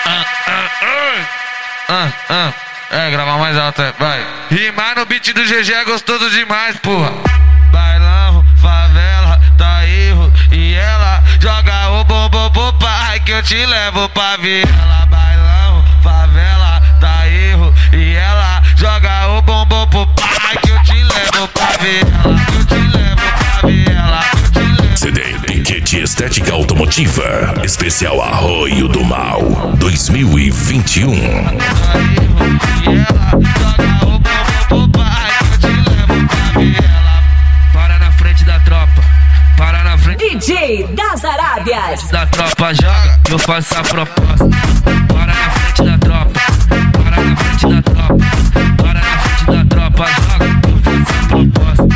Gravar mais alto, vai. Rimar no beat do GG é gostoso demais, porra. Bailão, favela, tá erro. E ela joga o bombom pro pai que eu te levo pra viela. Bailão, favela, tá erro. E ela joga o bombom pro pai que eu te levo pra viela. Que eu te levo pra viela. CD Piquete Estética Automotiva Especial Arroio do Mal 2021. Para na frente da tropa, para na frente DJ das Arábias. Da tropa joga, eu faço a proposta. Para na frente da tropa, para na frente da tropa, para na frente da tropa joga, eu faço a proposta.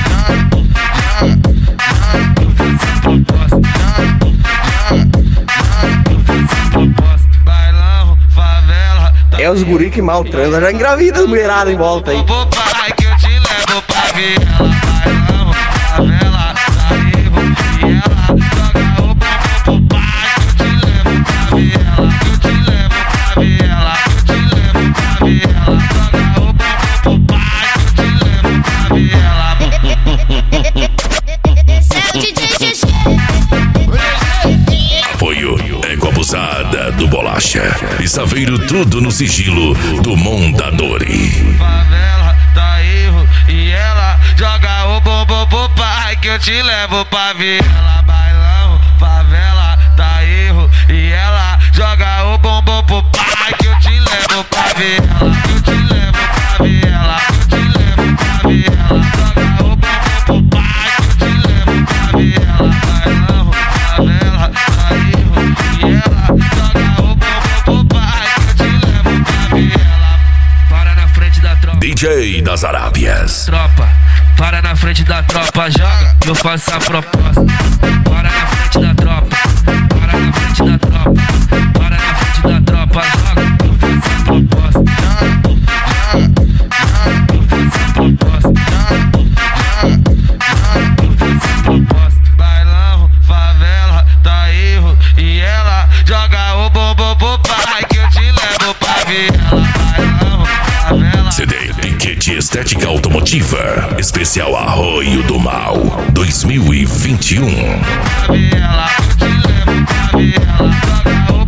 Bailão, favela. É os guri que mal transam, já engravida as mulheradas em volta aí. Pai que eu te levo pra viela. Bailão, favela, tá erro. E ela joga o bombom pro pai que eu te levo pra viela. Que eu te levo pra viela. Que eu te levo pra viela. Joga o bombom pro pai que eu te levo pra viela. Apoio Ego Abusada do Bolacha e Saveiro, tudo no sigilo do Mondadori. Favela, tá erro. E ela joga o bombom pro pai que eu te levo pra viela. Bailão, favela, tá erro. E ela joga o bombom pro pai que eu te levo pra viela. Que eu te levo pra viela. Que eu te levo pra viela. Joga o bombom pro pai que eu te levo pra viela. Bailão, favela, tá erro. E ela joga o bombom pro pai que eu te levo pra viela. Para na frente da tropa. DJ das Arábias. Tropa, para na frente da tropa, joga, eu faço a proposta. Para na frente da tropa, para na frente da tropa, para na frente da tropa, joga, eu faço a proposta. Eu faço a proposta. Eu faço a proposta. Bailão, favela, tá erro. E ela joga o bombom pro pai que eu te levo pra viela. Bailão, favela. CD Piquete Estética Automotiva Especial Arroio do Mal 2021. Ela te levo pra viela, joga o